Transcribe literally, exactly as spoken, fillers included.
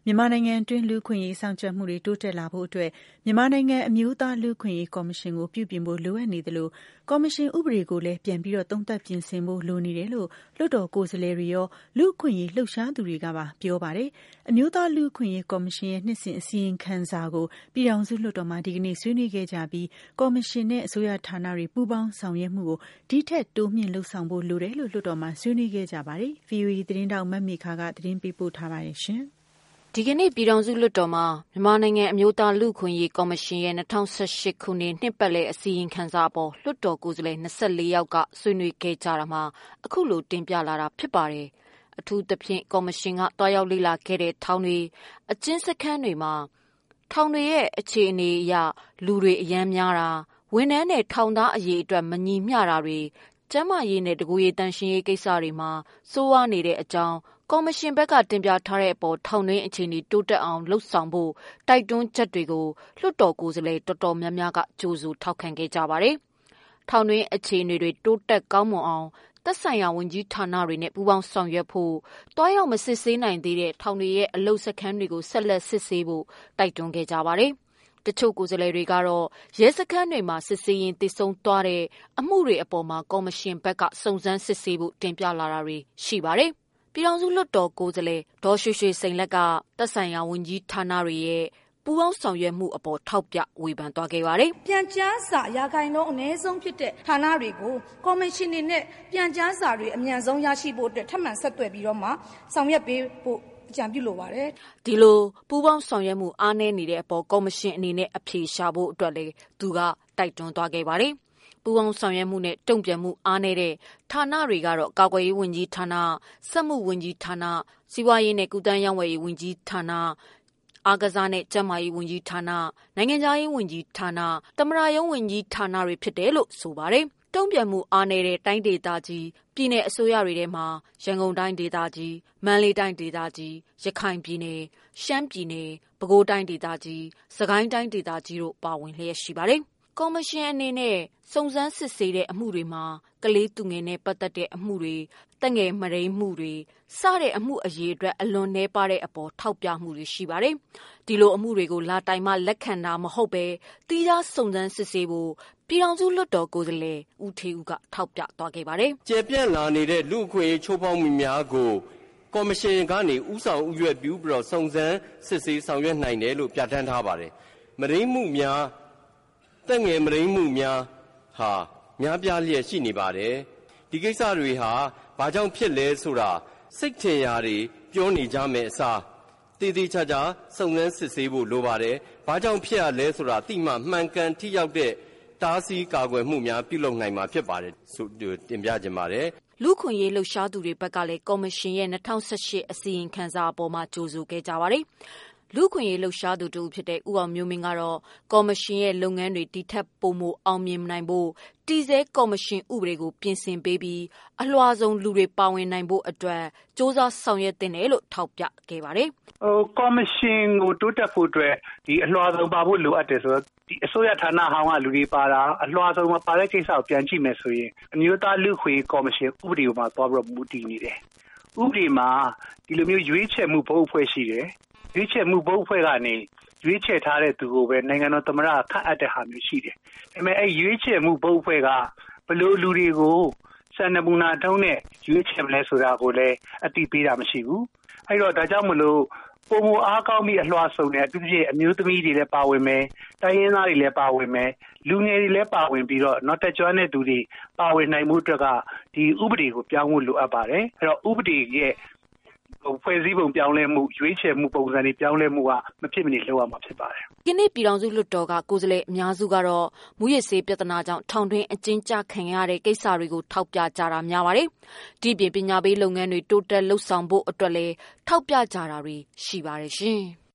မြန်မာနိုင်ငံအတွင်းလူ့အခွင့်အရေးစောင့်ကြပ်မှုတွေတိုးတက်လာဖို့အတွက်မြန်မာနိုင်ငံအမျိုးသားလူ့အခွင့်အရေးကော်မရှင်ကိုပြုပြင်ဖို့လိုအပ်နေသလိုကော်မရှင်ဥပဒေကိုလည်းပြန်ပြီးတော့သုံးသပ်ပြင်ဆင်ဖို့လိုနေတယ်လို့လွှတ်တော်ကိုယ်စားလှယ်တွေရောလူ့အခွင့်အရေးလှုပ်ရှားသူတွေကပါပြောပါတယ်။အမျိုးသားလူ့အခွင့်အရေးကော်မရှင်ရဲ့နှစ်စဉ်အစီရင်ခံစာကိုပြည်ထောင်စုလွှတ်တော်မှာဒီကနေ့ဆွေးနွေးခဲ့ကြပြီးကော်မရှင်နဲ့အစိုးရဌာနတွေပူးပေါင်းဆောင်ရွက်မှုကိုဒီထက်တိုးမြင့်လှုပ်ဆောင်ဖို့လိုတယ်လို့လွှတ်တော်မှာဆွေးနွေးခဲ့ကြပါတယ်။ ဗွီအိုအေသတင်းတောက်မတ်မေခကသတင်းပေးပို့ထားပါတယ်ရှင်။ဒီကနေ့ပြည်ထောင်စုလွှတ်တော်မှာမြန်မာနိုင်ငံအမျိုးသားလူ့အခွင့်အရေးကော်မရှင်ရဲ့၂၀၁၈ခုနှစ်နှစ်ပတ်လည်အစီရင်ခံစာအပေါ်လွှတ်တော်ကိုယ်စားလှယ်၂၄ယောက်ကဆွေးနွေးခဲ့ကြတာမှာအခုလိုတင်ပြလာတာဖြစ်ပါတယ်။အထူးသဖြင့်ကော်မရှင်ကတွားရောက်လေ့လာခဲ့တဲ့ထောင်တွေအကျဉ်းစခန်းတွေမှာထောင်တွေရဲ့အခြေအနေအရလူတွေအများများတာဝန်ထမ်းနဲ့ထောင်သားအရေးအတွက်မညီမျှတာတွေကျန်းမာရေးနဲ့တကူရေးတန်ရှင်းရေးကိစ္စတွေမှာစိုးဝါးနေတဲ့အကြောင်းကော်မရှင်ဘက်ကတင်ပြထားတဲ့အပေါ်ထောင်တွင်းအခြေအနေတိုးတက်အောင်လှုပ်ဆောင်ဖို့တိုက်တွန်းချက်တွေကိုလွှတ်တော်ကိုယ်စားလှယ်တော်တော်များများကကြိုဆိုထောက်ခံခဲ့ကြပါတယ်။ထောင်တွင်းအခြေအနေတွေတိုးတက်ကောင်းမွန်အောင်သက်ဆိုင်ရာဝန်ကြီးဌာနတွေနဲ့ပူးပေါင်းဆောင်ရွက်ဖို့တွားရောက်မစစ်ဆေးနိုင်သေးတဲ့ထောင်တွေရဲ့အလုပ်စခန်းတွေကိုဆက်လက်စစ်ဆေးဖို့တိုက်တွန်းခဲ့ကြပါတယ်။တချို့ကိုယ်စားလှယ်တွေကတော့ရဲစခန်းတွေမှာစစ်ဆေးရင်တည်ဆုံသွားတဲ့အမှုတွေအပေါ်မှာကော်မရှင်ဘက်ကစုံစမ်းစစ်ဆေးဖို့တင်ပြလာတာတွေရှိပါတယ်။ပြည်ထောင်စုလွှတ်တော်ကိုယ်စားလှယ်ဒေါ်ရွှေရွှေစိန်လက်ကသက်ဆိုင်ရာဝန်ကြီးဌာနတွေရဲ့ပူးပေါင်းဆောင်ရွက်မှုအပေါ်ထောက်ပြဝေဖန်သွားခဲ့ပါတယ်။ပြန်ကြားစာရာခိုင်နှုန်းအနည်းဆုံးဖြစ်တဲ့ဌာနတွေကိုကော်မရှင်တွေနဲ့ပြန်ကြားစာတွေအမြန်ဆုံးရရှိဖို့အတွက်ထပ်မံဆက်သွယ်ပြီးတော့မှဆောင်ရွက်ပေးဖို့အကြံပြုလိုပါတယ်။ဒီလိုပူးပေါင်းဆောင်ရွက်မှုအားနည်းနေတဲ့အပေါ်ကော်မရှင်အနေနဲ့အဖြေရှာဖို့အတွက်လည်းသူကတိုက်တွန်းသွားခဲ့ပါတယ်။ပူးပေါင်းဆောင်ရွက်မှုနဲ့တုံ့ပြန်မှုအားနည်းတဲ့ဌာနတွေကတော့ကာကွယ်ရေးဝန်ကြီးဌာန၊စက်မှုဝန်ကြီးဌာန၊စီးပွားရေးနဲ့ကုသရေးဝန်ကြီးဌာန၊အားကစားနဲ့ကျန်းမာရေးဝန်ကြီးဌာန၊နိုင်ငံခြားရေးဝန်ကြီးဌာန၊သမ္မတရုံးဝန်ကြီးဌာနတွေဖြစ်တယ်လို့ဆိုပါတယ်။တုံ့ပြန်မှုအားနည်းတဲ့တိုင်းဒေသကြီးပြည်내အစိုးရတွေထဲမှာရန်ကုန်တိုင်းဒေသကြီး၊မန္တလေးတိုင်းဒေသကြီး၊ရခိုင်ပြည်နယ်၊ရှမ်းပြည်နယ်၊ပဲခူးတိုင်းဒေသကြီး၊စကိုင်းတိုင်းဒေသကြီးတို့ပါဝင်လျက်ရှိပါတယ်။ကော်မရှင်အနေနဲ့စုံစမ်းစစ်ဆေးတဲ့အမှုတွေမှာကလေးသူငယ်နဲ့ပတ်သက်တဲ့အမှုတွေတက်ငယ်မရိမှုတွေစတဲ့အမှုအရေးအတွက်အလွန်နှဲပါတဲ့အပေါ်ထောက်ပြမှုတွေရှိပါတယ်။ဒီလိုအမှုတွေကိုလာတိုင်မှလက်ခံတာမဟုတ်ပဲတီးခြားစုံစမ်းစစ်ဆေးဖို့ပြည်ထောင်စုလွှတ်တော်ကိုယ်စားလှယ်ဦးထေးဦးကထောက်ပြသွားခဲ့ပါတယ်။ကျေပြန့်လာနေတဲ့လူ့အခွင့်အရေးချိုးဖောက်မှုများကိုကော်မရှင်ကနေဥဆောင်ဥရွက်ပြုပြီးတော့စုံစမ်းစစ်ဆေးဆောင်ရွက်နိုင်တယ်လို့ပြဋ္ဌာန်းထားပါတယ်။မရိမှုများတက်ငယ်မရိမှုများဟာများပြားလျက်ရှိနေပါတယ်။ဒီကိစ္စတွေဟာဘာကြောင့်ဖြစ်လဲဆိုတာစိတ်ထင်ရာတွေပြောနေကြမယ်အစားတည်တည်ချာချာစုံစမ်းစစ်ဆေးဖို့လိုပါတယ်။ဘာကြောင့်ဖြစ်ရလဲဆိုတာသိမှမှန်ကန်ထိရောက်တဲ့တားဆီးကာကွယ်မှုများပြုလုပ်နိုင်မှာဖြစ်ပါတယ်ဆိုတင်ပြခြင်းပါတယ်။လူခွင့်ရေးလှုပ်ရှားသူတွေဘက်ကလည်းကော်မရှင်ရဲ့၂၀၁၈အစီရင်ခံစာအပေါ်မှာကြိုဆိုခဲ့ကြပါတယ်။လူခွင့်ရေးလှုပ်ရှားသူတူဖြစ်တဲ့ဦးအောင်မျိုးမင်းကတော့ကော်မရှင်ရဲ့လုပ်ငန်းတွေတိထက်ပိုမိုအောင်မြင်နိုင်ဖို့တည်ဆဲကော်မရှင်ဥပဒေကိုပြင်ဆင်ပေးပြီးအလွှာဆုံးလူတွေပါဝင်နိုင်ဖို့အတွက်စ조사ဆောင်ရွက်တင်တယ်လို့ထောက်ပြခဲ့ပါတယ်။ဟိုကော်မရှင်ကိုတိုးတက်ဖို့အတွက်ဒီအလွှာဆုံးပါဖို့လိုအပ်တယ်ဆိုတော့ဒီအစိုးရဌာနဟောင်းကလူတွေပါတာအလွှာဆုံးမှာပါတဲ့ကိစ္စကိုပြန်ကြည့်မယ်ဆိုရင်အမျိုးသားလူခွင့်ကော်မရှင်ဥပဒေမှာသွားပြီးတော့မူတည်နေတယ်။ဥပဒေမှာဒီလိုမျိုးရွေးချယ်မှုဘုတ်အဖွဲ့ရှိတယ်။ရွေးချယ်မှုဘုတ်အဖွဲ့ကနေရွေးချယ်ထားတဲ့သူကိုပဲနိုင်ငံတော်သမ္မတခန့်အပ်တဲ့ဟာမျိုးရှိတယ်။ဒါပေမဲ့အဲ့ရွေးချယ်မှုဘုတ်အဖွဲ့ကဘလို့လူတွေကိုစံနမူနာတုံးနဲ့ရွေးချယ်မလဲဆိုတာကိုလည်းအတိပေးတာမရှိဘူး။အဲ့တော့ဒါကြောင့်မလို့ပုံမအားကောင်းပြီးအလွှာဆုံတယ်အထူးသဖြင့်အမျိုးသမီးတွေလည်းပါဝင်မယ်တိုင်းရင်းသားတွေလည်းပါဝင်မယ်လူငယ်တွေလည်းပါဝင်ပြီးတော့နောက်တက်ကြွတဲ့သူတွေပါဝင်နိုင်မှုအတွက်ကဒီဥပဒေကိုပြောင်းဖို့လိုအပ်ပါတယ်။အဲ့တော့ဥပဒေရဲ့ဖွဲ့စည်းပုံပြောင်းလဲမှုရွေးချယ်မှုပုံစံတွေပြောင်းလဲမှုကမဖြစ်မနေလုပ်ရမှာဖြစ်ပါတယ်။ဒီနေ့ပြည်ထောင်စုလွှတ်တော်ကကိုယ်စားလှယ်အများစုကတော့မူရစ်ဆေးပြဿနာကြောင့်ထောင်တွင်းအကျဉ်းချခံရတဲ့ကိစ္စတွေကိုထောက်ပြကြတာများပါတယ်။ဒီပြင်ပညာပေးလုပ်ငန်းတွေတိုးတက်လှုပ်ဆောင်ဖို့အတွက်လည်းထောက်ပြကြတာတွေရှိပါတယ်ရှင်။